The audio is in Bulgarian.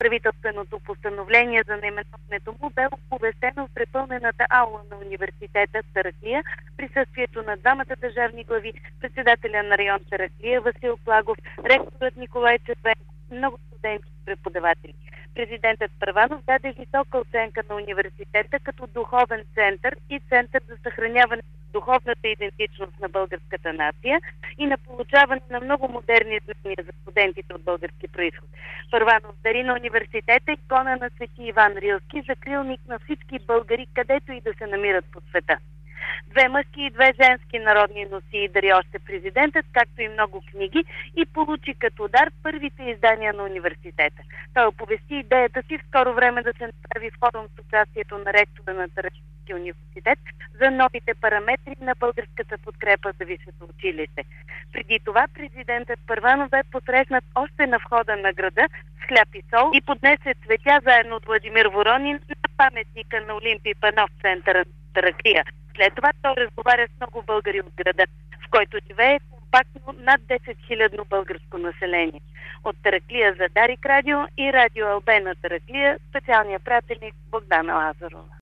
Правителственото постановление за наименуването му бе оповестено в препълнената аула на университета в Тараклия, присъствието на двамата държавни глави, председателя на район Тараклия Васил Плагов, ректорът Николай Червенков, много студенти и преподаватели. Президентът Първанов даде висока оценка на университета като духовен център и център за съхраняване на духовната идентичност на българската нация и на получаване на много модерни знания за студентите от български происход. Първанов дари на университета икона на Свети Иван Рилски, закрилник на всички българи, където и да се намират по света. 2 мъжки и 2 женски народни носии дари още президентът, както и много книги, и получи като дар първите издания на университета. Той оповести идеята си в скоро време да се направи форум с участието на ректора на Таракийския университет за новите параметри на българската подкрепа за висшето училище. Преди това президентът Първанов бе посрещнат още на входа на града с хляб и сол и поднесе цветя заедно от Владимир Воронин на паметника на Олимпий Панов в центъра на Тараклия. След това той разговаря с много българи от града, в който живее компактно над 10 000 българско население. От Тараклия за Дарик Радио и Радио Албена Тараклия, специалният пратеник Богдана Лазарова.